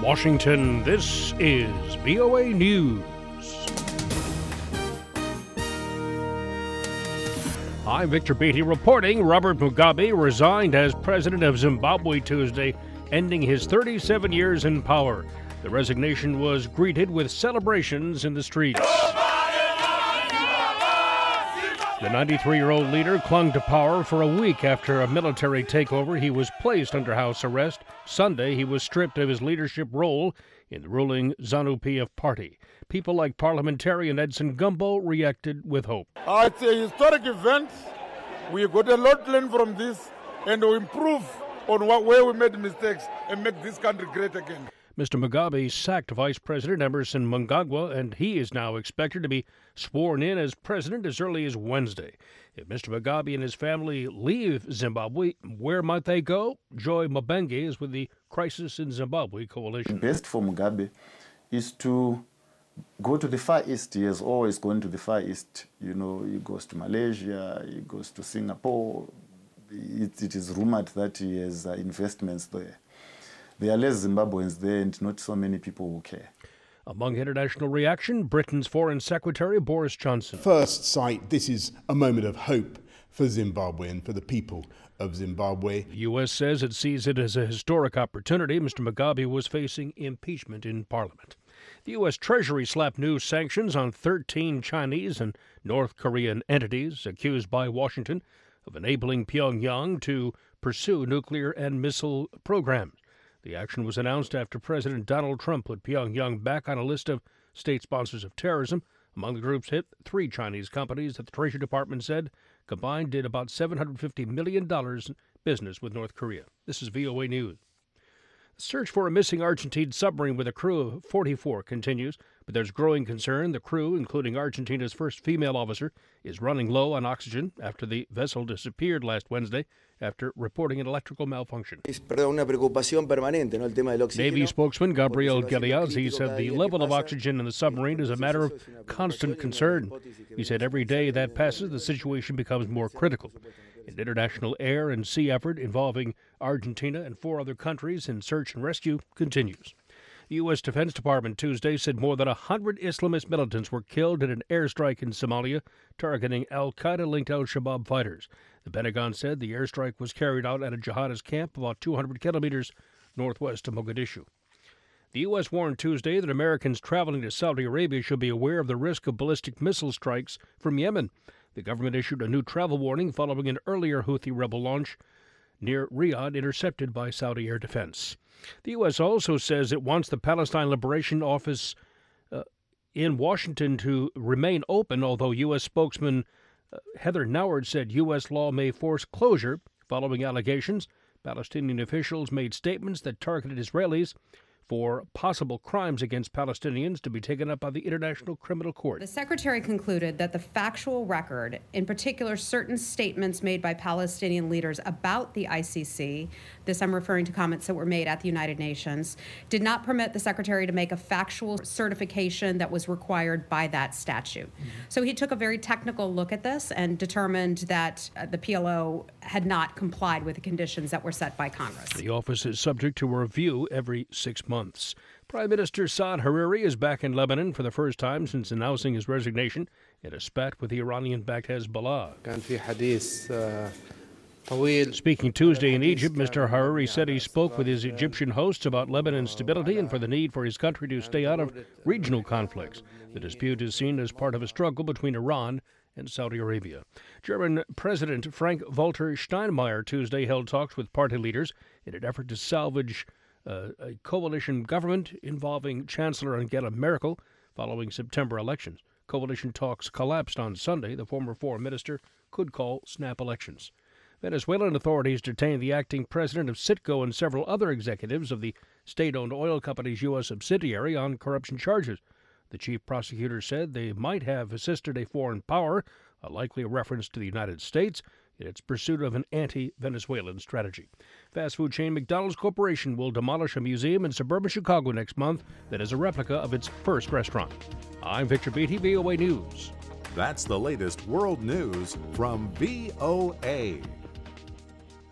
Washington, this is VOA News. I'm Victor Beatty reporting. Robert Mugabe resigned as president of Zimbabwe Tuesday, ending his 37 years in power. The resignation was greeted with celebrations in the streets. The 93-year-old leader clung to power for a week after a military takeover. He was placed under house arrest. Sunday, he was stripped of his leadership role in the ruling ZANU-PF party. People like parliamentarian Edson Gumbo reacted with hope. It's a historic event. We got a lot to learn from this and to improve on where we made mistakes and make this country great again. Mr. Mugabe sacked Vice President Emmerson Mnangagwa, and he is now expected to be sworn in as president as early as Wednesday. If Mr. Mugabe and his family leave Zimbabwe, where might they go? Joy Mabenge is with the Crisis in Zimbabwe Coalition. Best for Mugabe is to go to the Far East. He has always gone to the Far East. You know, he goes to Malaysia, he goes to Singapore. It is rumored that he has investments there. There are less Zimbabweans there and not so many people who care. Among international reaction, Britain's Foreign Secretary Boris Johnson. First sight, this is a moment of hope for Zimbabwe and for the people of Zimbabwe. The U.S. says it sees it as a historic opportunity. Mr. Mugabe was facing impeachment in Parliament. The U.S. Treasury slapped new sanctions on 13 Chinese and North Korean entities accused by Washington of enabling Pyongyang to pursue nuclear and missile programs. The action was announced after President Donald Trump put Pyongyang back on a list of state sponsors of terrorism. Among the groups hit, 3 Chinese companies that the Treasury Department said combined did about $750 million in business with North Korea. This is VOA News. The search for a missing Argentine submarine with a crew of 44 continues, but there's growing concern. The crew, including Argentina's first female officer, is running low on oxygen after the vessel disappeared last Wednesday after reporting an electrical malfunction. Navy spokesman Gabriel Galeazzi said the level of oxygen in the submarine is a matter of constant concern. He said every day that passes, the situation becomes more critical. An international air and sea effort involving Argentina and 4 other countries in search and rescue continues. The U.S. Defense Department Tuesday said more than 100 Islamist militants were killed in an airstrike in Somalia targeting al-Qaeda-linked al-Shabaab fighters. The Pentagon said the airstrike was carried out at a jihadist camp about 200 kilometers northwest of Mogadishu. The U.S. warned Tuesday that Americans traveling to Saudi Arabia should be aware of the risk of ballistic missile strikes from Yemen. The government issued a new travel warning following an earlier Houthi rebel launch near Riyadh intercepted by Saudi air defense. The U.S. also says it wants the Palestine Liberation Office in Washington to remain open, although U.S. spokesman Heather Nauert said U.S. law may force closure following allegations. Palestinian officials made statements that targeted Israelis for possible crimes against Palestinians to be taken up by the International Criminal Court. The Secretary concluded that the factual record, in particular certain statements made by Palestinian leaders about the ICC, this I'm referring to comments that were made at the United Nations, did not permit the Secretary to make a factual certification that was required by that statute. So he took a very technical look at this and determined that the PLO had not complied with the conditions that were set by Congress. The office is subject to a review every 6 months. Prime Minister Saad Hariri is back in Lebanon for the first time since announcing his resignation in a spat with the Iranian-backed Hezbollah. Speaking Tuesday in Egypt, Mr. Hariri said he spoke with his Egyptian hosts about Lebanon's stability and for the need for his country to stay out of regional conflicts. The dispute is seen as part of a struggle between Iran and Saudi Arabia. German President Frank-Walter Steinmeier Tuesday held talks with party leaders in an effort to salvage a coalition government involving Chancellor Angela Merkel following September elections. Coalition talks collapsed on Sunday. The former foreign minister could call snap elections. Venezuelan authorities detained the acting president of Citgo and several other executives of the state-owned oil company's U.S. subsidiary on corruption charges. The chief prosecutor said they might have assisted a foreign power, a likely reference to the United States, in its pursuit of an anti-Venezuelan strategy. Fast food chain McDonald's Corporation will demolish a museum in suburban Chicago next month that is a replica of its first restaurant. I'm Victor Beatty, VOA News. That's the latest world news from VOA.